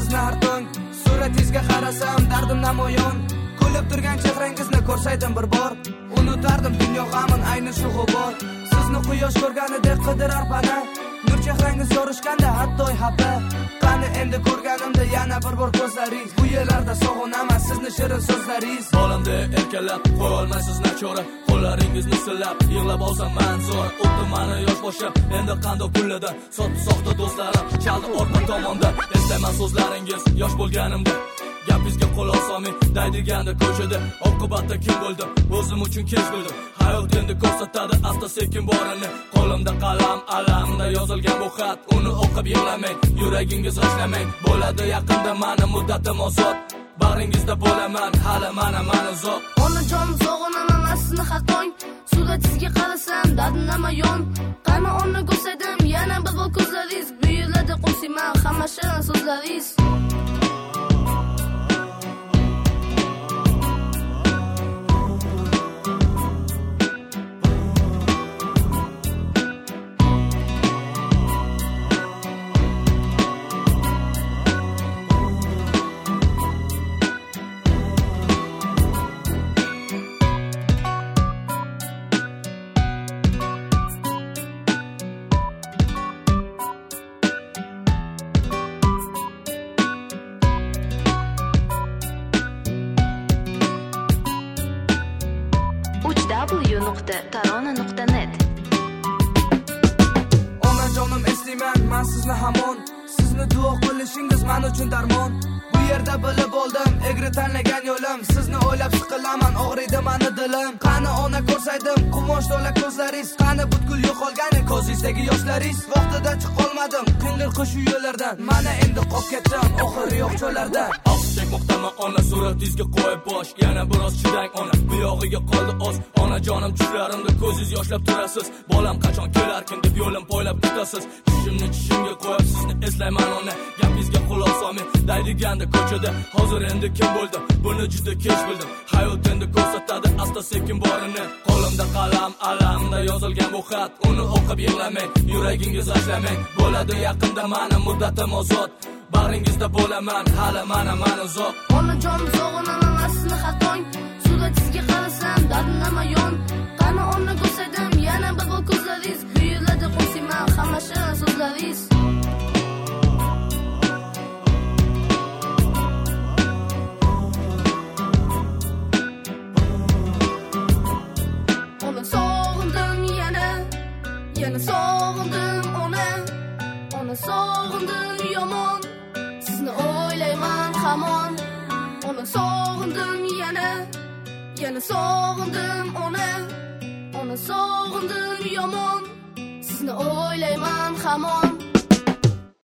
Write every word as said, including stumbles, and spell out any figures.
sizni har tong. Suratingizga qarasam dardim namoyon. Kulib turgan chehrangizni ko'rsaydim bir bor. Unutardim dunyo g'amin ayni shu g'ubor. Sizni quyosh ko'rganidek qidirar pana. Nur chehrangiz yorishganda hatto hapa. Qani endi ko'rganimda yana bir bor ko'zlaringiz. Bu yerlarda sog'inaman sizni shirin so'zlaringiz. Bolamda erkalab qo'yolmaysiz nachora. Qo'llaringizni silab yig'lab olsam man zo'r. O'tdi mani yosh boshim endi qandoq kunlarda. So'tdi soxta do'stlarim chaldi orqa tomonda. Eslayman so'zlaringiz yosh bo'lganimda. Gapingizga qo'l olsam daydiganda ko'chada oqibatda kim bo'ldi o'zim uchun kech bildim. Hayot endi ko'rsatadi asta sekin borini. Qo'limda qalam alamda yozilgan bu xat. Uni o'qib yig'lamang, yuragingiz g'ashlamang. Bo'ladi yaqinda mani muddatim ozod. Bag'ringizda bo'laman hali mana mana uzoq. Onajon sog'inaman sizni har tong. Suratingizga qarasam dardim namoyon. Qani onni ko'rsaydim yana bir bor ko'zlaringiz. Buyuradi qo'shimman hamma shirin so'zlaringiz. w nuqta tarona nuqta net. Onajonim eslayman men sizni hamon. Sizni duo qilishingiz men uchun darmon. Bu yerda bilib oldim egri tanlagan yo'lim. Sizni o'ylab siqilaman og'riydi meni dilim. Qani ona ko'rsaydim qumosh to'la ko'zlaringiz. Qani butkul yo'qolgani ko'zingizdagi yoshlaringiz. Vaqtida chiqolmadim qing'ir qo'shu yo'llardan. Mana endi qolib ketdim oxiri yo'q cho'larda. Afsuslik muhtama ona suratingizga qo'yib bosh. Yana biroz chidang ona. Bu yog'iga qoldi oz. Onajonim tushlarimda ko'zingiz yoshlab turasiz. Bolam qachon kelarkin deb yo'lim poylab kutasiz. Tushimni tushimga qo'yib sizni eslayman ona. Gapingizga quloq solmay daydiganda ko'chada hozir endi kim bo'ldi buni juda kech bildim. Hayot endi ko'rsatadi asta sekin borini. Qo'limda qalam alamda yozilgan bu xat. Uni o'qib yig'lamang, yuragingiz g'ashlamang. Bo'ladi yaqinda mani muddatim ozod. Bag'ringizda bo'laman hali mana mana uzoq. Onajon sog'inaman sizni har tong. Suratingizga qarasam dardim namoyon. Qani onni ko'rsaydim yana bir bor ko'zlaringiz. Buyuradi qo'shimman hamma shirin so'zlaringiz. Yana sog'indim ona, ona sog'indim yomon. Sizni o'ylayman hamon. Ona sog'indim yana, yana sog'indim ona, ona sog'indim yomon. Sizni o'ylayman hamon.